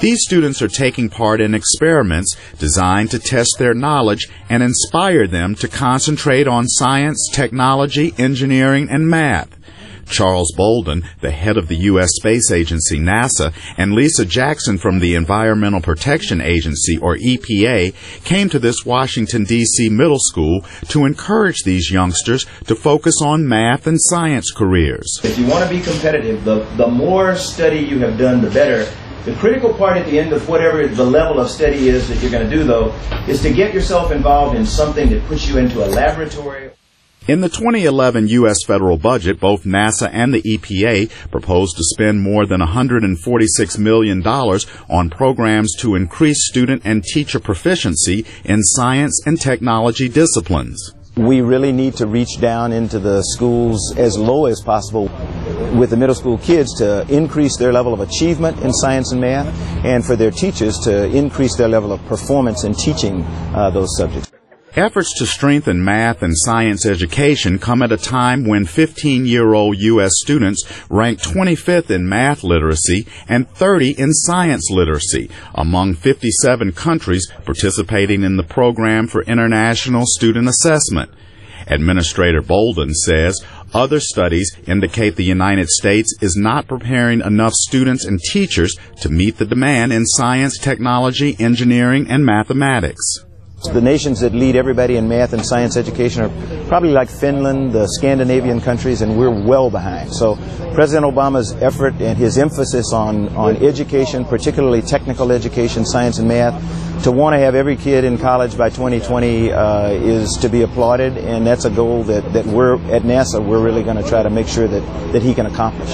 These students are taking part in experiments designed to test their knowledge and inspire them to concentrate on science, technology, engineering, and math. Charles Bolden, the head of the U.S. Space Agency, NASA, and Lisa Jackson from the Environmental Protection Agency, or EPA, came to this Washington, D.C. middle school to encourage these youngsters to focus on math and science careers. If you want to be competitive, the more study you have done, the better. The critical part at the end of whatever the level of study is that you're going to do, though, is to get yourself involved in something that puts you into a laboratory. In the 2011 U.S. federal budget, both NASA and the EPA proposed to spend more than $146 million on programs to increase student and teacher proficiency in science and technology disciplines. We really need to reach down into the schools as low as possible with the middle school kids to increase their level of achievement in science and math, and for their teachers to increase their level of performance in teaching those subjects. Efforts to strengthen math and science education come at a time when 15-year-old U.S. students rank 25th in math literacy and 30 in science literacy among 57 countries participating in the Program for International Student Assessment. Administrator Bolden says other studies indicate the United States is not preparing enough students and teachers to meet the demand in science, technology, engineering, and mathematics. The nations that lead everybody in math and science education are probably like Finland, the Scandinavian countries, and we're well behind. So President Obama's effort and his emphasis on education, particularly technical education, science and math, to want to have every kid in college by 2020 is to be applauded, and that's a goal that we're at NASA, we're really going to try to make sure that he can accomplish.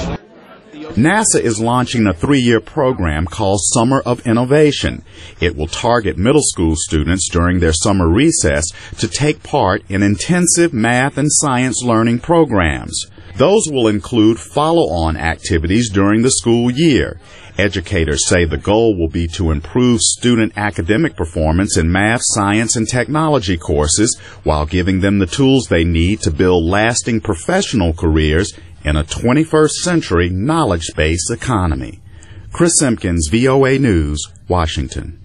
NASA is launching a 3-year program called Summer of Innovation. It will target middle school students during their summer recess to take part in intensive math and science learning programs. Those will include follow-on activities during the school year. Educators say the goal will be to improve student academic performance in math, science, and technology courses while giving them the tools they need to build lasting professional careers in a 21st century knowledge-based economy. Chris Simpkins, VOA News, Washington.